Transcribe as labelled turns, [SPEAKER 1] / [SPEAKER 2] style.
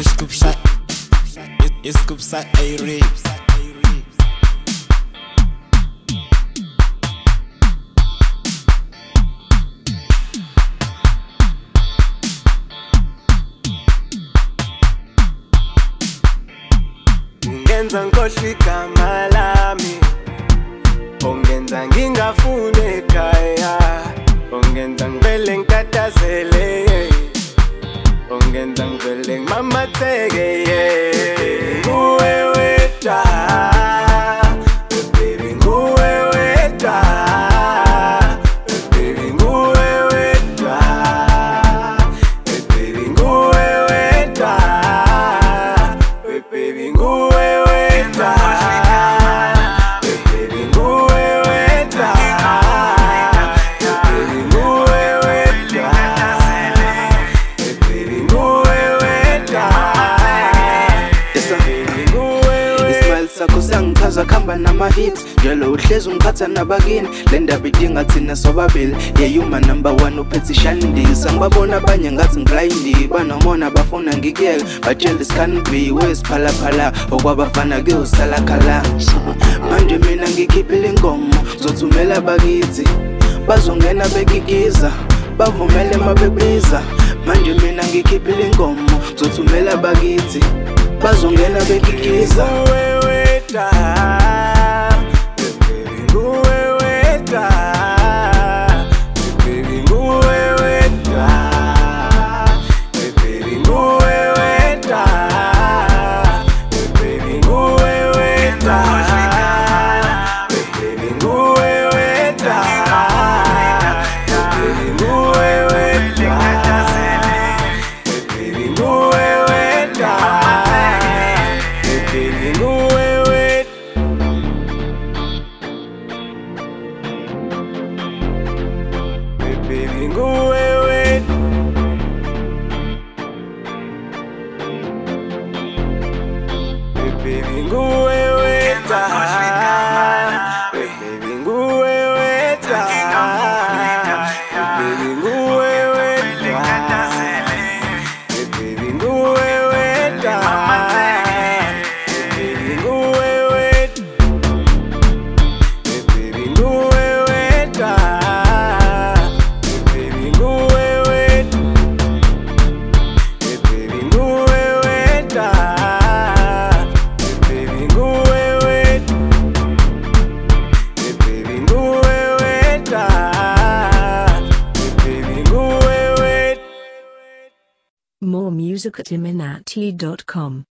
[SPEAKER 1] Iskupsa A-Rips.
[SPEAKER 2] Ungenza ngikhohlwe igama lami, ungenza ngingafune ekhaya, ungenza ngivele ngitatazele, ungenza ngivele ngimamatheke. Nguwe wedwa, baby, nguwe wedwa, baby, nguwe wedwa, baby, nguwe wedwa, baby, nguwe wedwa, baby, nguwe wedwa, baby, nguwe wedwa, baby, nguwe wedwa.
[SPEAKER 3] Ismail sakho sangichaza khamba nama-hits njalo uhlezi ungiphatha nabakini le ndaba idinga thina sobabili. Yeah, you my number one uphethe ishandi. Sangibabona abanye ngathi ngiblindi, banomona bafuna ngikuyeke, batshela this can't be wesiphalaphala okwabafana kuyosalakhala. Manje mina ngikhiphile inkomo zothumela bakithi, bazongena bekikiza bavumele mabebiza. Manje mina ngikhiphile inkomo zothumela bakithi, bazongena bekikiza.
[SPEAKER 2] Nguwe wedwa, baby, nguwe wedwa, baby, nguwe wedwa, baby, nguwe wedwa, baby, nguwe wedwa, baby, nguwe wedwa, baby, nguwe wedwa, baby, nguwe wedwa. Baby, nguwe wedwa, baby, nguwe wedwa, baby, nguwe wedwa, baby, nguwe wedwa, baby, nguwe wedwa, baby, nguwe wedwa.
[SPEAKER 4] More music at iminati.com.